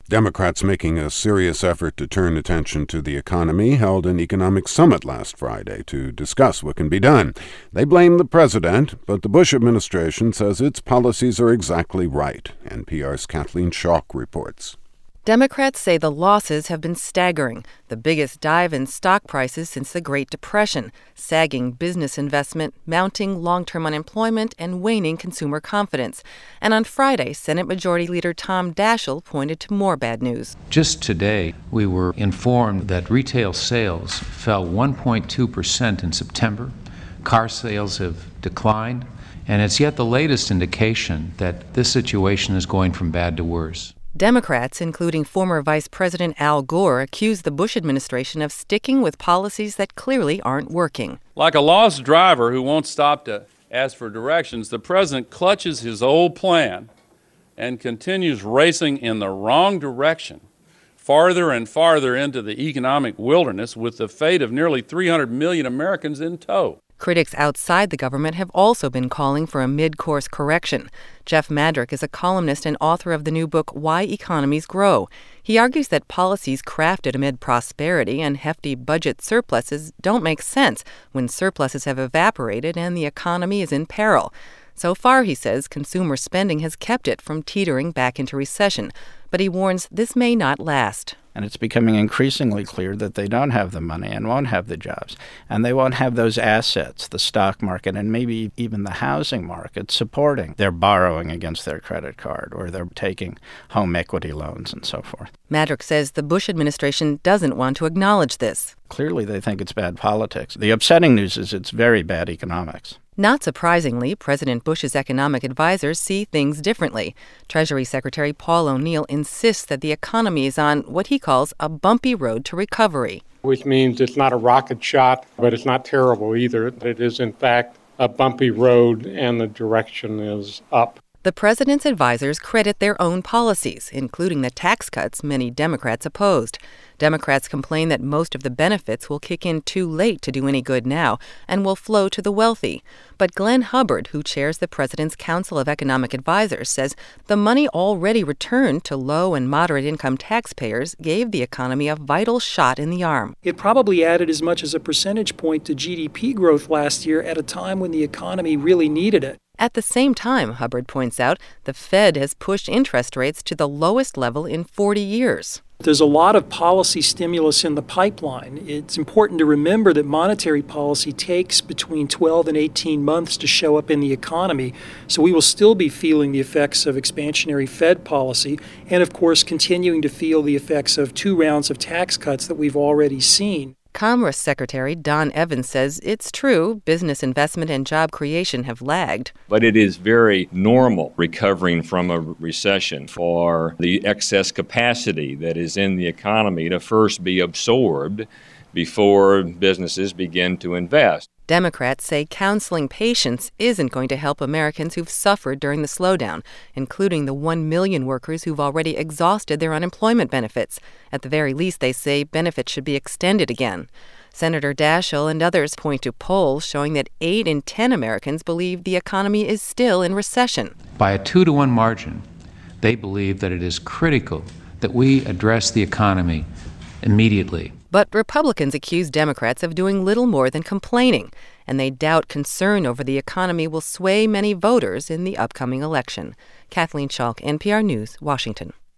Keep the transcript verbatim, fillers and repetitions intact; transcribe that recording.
Democrats making a serious effort to turn attention to the economy held an economic summit last Friday to discuss what can be done. They blame the president, but the Bush administration says its policies are exactly right. N P R's Kathleen Schalk reports. Democrats say the losses have been staggering, the biggest dive in stock prices since the Great Depression, sagging business investment, mounting long-term unemployment, and waning consumer confidence. And on Friday, Senate Majority Leader Tom Daschle pointed to more bad news. Just today, we were informed that retail sales fell one point two percent in September. Car sales have declined, and it's yet the latest indication that this situation is going from bad to worse. Democrats, including former Vice President Al Gore, accused the Bush administration of sticking with policies that clearly aren't working. Like a lost driver who won't stop to ask for directions, the president clutches his old plan and continues racing in the wrong direction, farther and farther into the economic wilderness, with the fate of nearly three hundred million Americans in tow. Critics outside the government have also been calling for a mid-course correction. Jeff Madrick is a columnist and author of the new book, Why Economies Grow. He argues that policies crafted amid prosperity and hefty budget surpluses don't make sense when surpluses have evaporated and the economy is in peril. So far, he says, consumer spending has kept it from teetering back into recession. But he warns this may not last. And it's becoming increasingly clear that they don't have the money and won't have the jobs. And they won't have those assets, the stock market and maybe even the housing market supporting their borrowing against their credit card, or they're taking home equity loans and so forth. Madrick says the Bush administration doesn't want to acknowledge this. Clearly, they think it's bad politics. The upsetting news is it's very bad economics. Not surprisingly, President Bush's economic advisors see things differently. Treasury Secretary Paul O'Neill insists that the economy is on what he calls a bumpy road to recovery. Which means it's not a rocket shot, but it's not terrible either. It is, in fact, a bumpy road, and the direction is up. The president's advisors credit their own policies, including the tax cuts many Democrats opposed. Democrats complain that most of the benefits will kick in too late to do any good now and will flow to the wealthy. But Glenn Hubbard, who chairs the president's Council of Economic Advisors, says the money already returned to low and moderate income taxpayers gave the economy a vital shot in the arm. It probably added as much as a percentage point to G D P growth last year at a time when the economy really needed it. At the same time, Hubbard points out, the Fed has pushed interest rates to the lowest level in forty years. There's a lot of policy stimulus in the pipeline. It's important to remember that monetary policy takes between twelve and eighteen months to show up in the economy, so we will still be feeling the effects of expansionary Fed policy and, of course, continuing to feel the effects of two rounds of tax cuts that we've already seen. Commerce Secretary Don Evans says it's true business investment and job creation have lagged. But it is very normal recovering from a recession for the excess capacity that is in the economy to first be absorbed before businesses begin to invest. Democrats say counseling patience isn't going to help Americans who've suffered during the slowdown, including the one million workers who've already exhausted their unemployment benefits. At the very least, they say benefits should be extended again. Senator Daschle and others point to polls showing that eight in ten Americans believe the economy is still in recession. By a two to one margin, they believe that it is critical that we address the economy immediately. But Republicans accuse Democrats of doing little more than complaining, and they doubt concern over the economy will sway many voters in the upcoming election. Kathleen Schalk, N P R News, Washington.